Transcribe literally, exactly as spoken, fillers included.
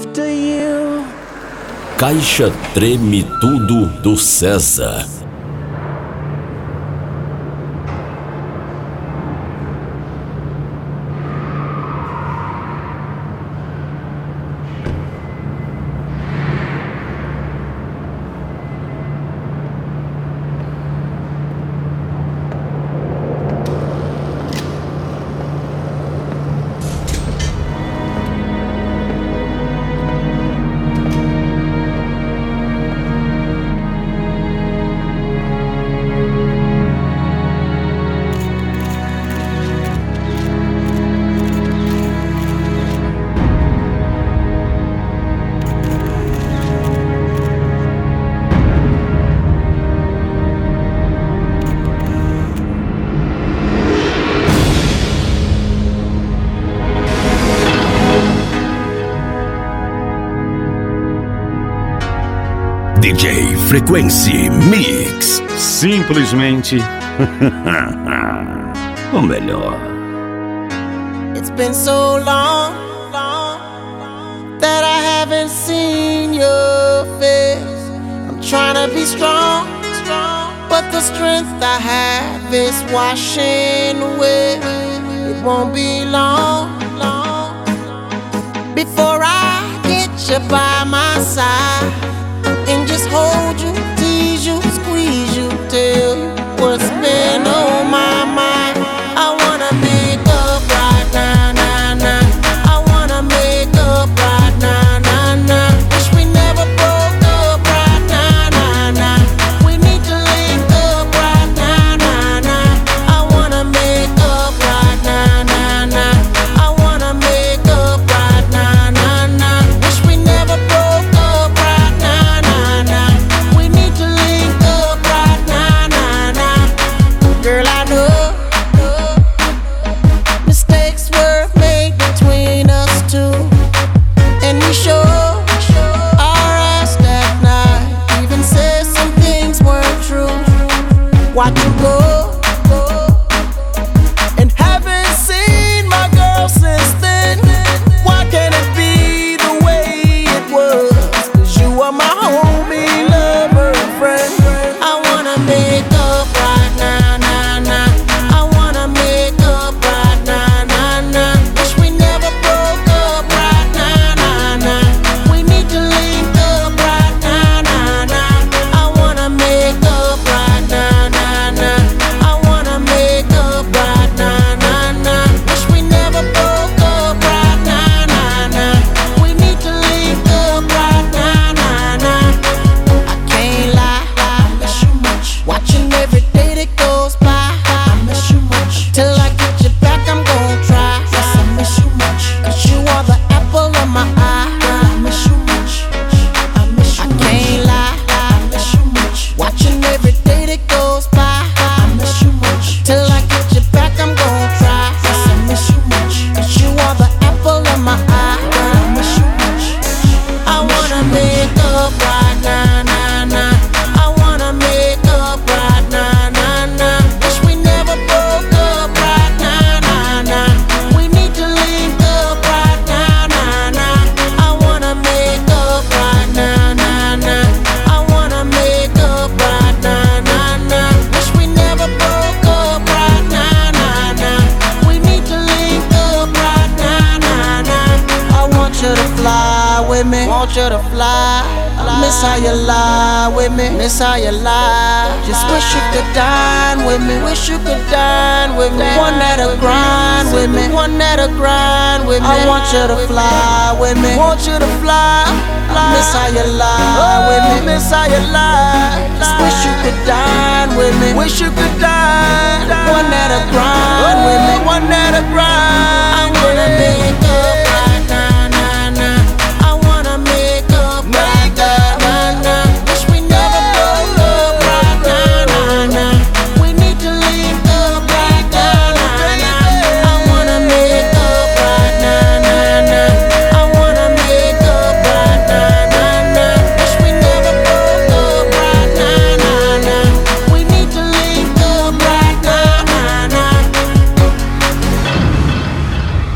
after you. Caixa Treme Tudo do César. D J Frequency Mix. Simplesmente o melhor. It's been so long, long that I haven't seen your face. I'm trying to be strong, strong, but the strength I have is washing away. It won't be long, long before I get you by my side and just hold you, tease you, squeeze you, tell you what's been on my mind. I wanna make up right now, now, now. I wanna make up right now, now, now. Wish we never broke up right now, now, now. We need to link up right now, now, now. I wanna make up right now, now, now. I wanna make up right now, now, now. Wish we never broke up right now, now, now. We need to link up right now, now, now. Girl, I know mistakes were made between us two, and we sure our ass that night even said some things weren't true. Watch you go, and haven't seen my girl since then. Why can't it be the way it was? 'Cause you are my homie, lover, and friend. I wanna make up right now, now, now. I wanna make up right now, now, now. Wish we never broke up right now, now, now. We need to link up right now, now, now. I wanna make up right now, now, now. I wanna make up right now, now, now. Wish we never broke up right now, now, now. We need to link up right now, now, now. I can't lie, I miss you much. Watching every day that goes by, I miss you much. Till I get you back, I'm gon' try. Yes, I miss you much. 'Cause you are the apple of my eye. I miss you much. I miss you much. I can't lie, I miss you much. Watching every day that goes by, I miss you much. Till I get you back, I'm gon' try. Yes, I miss you much. 'Cause you are the apple of my eye. I miss you much. I wanna make up right now, now, now. I wanna make up right now, now, now. Wish we never broke up right now, now, now. We need to link up right now, now, now. I wanna make up right now, now, now. I wanna make up right now, now, now. Wish we never broke up right now, now, now. We need to link up right now, now, now. I want you to fly with me, want you to fly. I miss how you lie with me, miss how you lie. Just wish you could dine with me, wish you could dine with me. One that'll grind with me, one that'll grind with me. I want you to fly with me, want you to fly. Miss how you lie with me, miss how you lie. Just wish you could dine with me, wish you could dine. One that'll grind with me, one that'll grind. I wanna be